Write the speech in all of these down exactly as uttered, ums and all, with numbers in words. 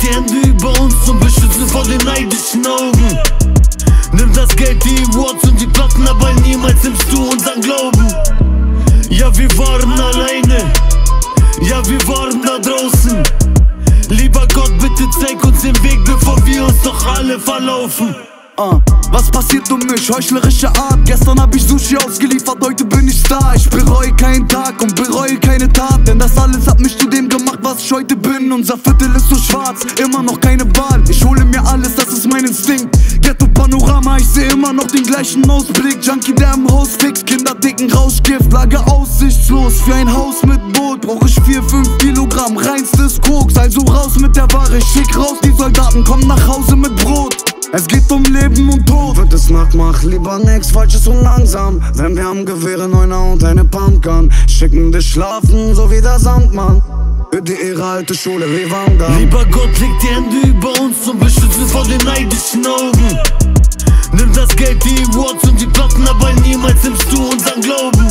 die Hände über uns und beschütze vor den neidischen Augen. Nimm das Geld, die Awards und die Platten, aber niemals nimmst du unseren Glauben. Ja, wir waren alleine, ja, wir waren da draußen. Lieber Gott, bitte zeig uns den Weg, bevor wir uns doch alle verlaufen. Uh, was passiert um mich? Heuchlerische Art. Gestern hab ich Sushi ausgeliefert, heute bin ich Star. Ich bereue keinen Tag und bereue keine Tat, denn das alles hat mich zu dem gemacht, was ich heute bin. Unser Viertel ist so schwarz, immer noch keine Wahl. Ich hole mir alles, das ist mein Instinkt. Ghetto Panorama, ich seh immer noch den gleichen Ausblick. Junkie, der im Haus fix, Kinder dicken Rauschgift. Lage aussichtslos, für ein Haus mit Boot brauch ich vier, fünf Kilogramm reinstes Koks. Also raus mit der Ware, schick raus die Soldaten, komm nach Hause mit Brot. Es geht um Leben und Tod. Wird es Nacht, mach lieber nix Falsches und langsam. Wenn wir am Gewehre Neuner und eine Pumpgun schicken dich schlafen, so wie der Sandmann. Für die ihre alte Schule wie Wanda. Lieber Gott, leg die Hände über uns und beschütze vor den neidischen Augen. Nimm das Geld, die Awards und die Platten, aber niemals nimmst du unseren Glauben.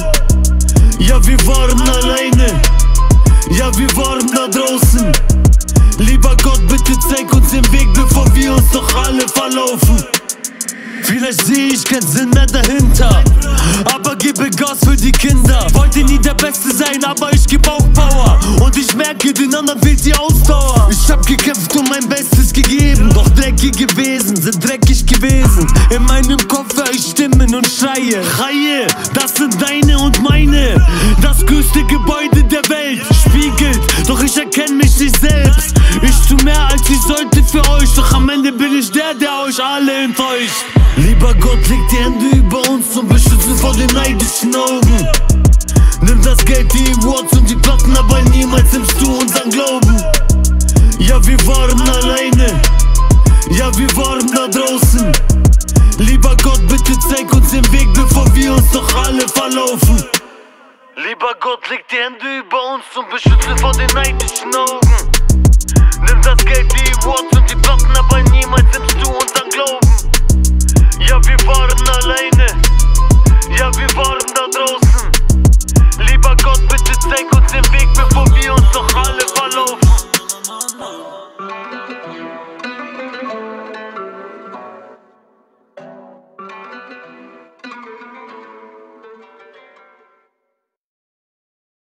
Ja, wir waren alleine, ja, wir waren da draußen. Lieber Gott, bitte zeig uns den Weg, bevor wir uns doch alle verlaufen. Vielleicht seh ich keinen Sinn mehr dahinter, aber gebe Gas für die Kinder. Wollte nie der Beste sein, aber ich geb auch Power. Und ich merke, den anderen fehlt die Ausdauer. Ich hab gekämpft und mein Bestes gegeben, doch dreckige Wesen sind dreckig gewesen. In meinem Kopf hör ich Stimmen und Schreie. Reihe, das sind deine und meine. Das größte Gebäude der Welt spiegelt, doch ich erkenne mich nicht selbst. Ich tu mehr als ich sollte für euch, doch am Ende bin ich der, der euch alle enttäuscht. Lieber Gott, leg die Hände über uns und beschütze vor den neidischen Augen. Nimm das Geld, die Awards und die Platten, aber niemals nimmst du unseren Glauben. Ja, wir waren alleine, ja, wir waren da draußen. Lieber Gott, bitte zeig uns den Weg, bevor wir uns doch alle verlaufen. Lieber Gott, leg die Hände über uns und beschütze vor den neidischen Augen.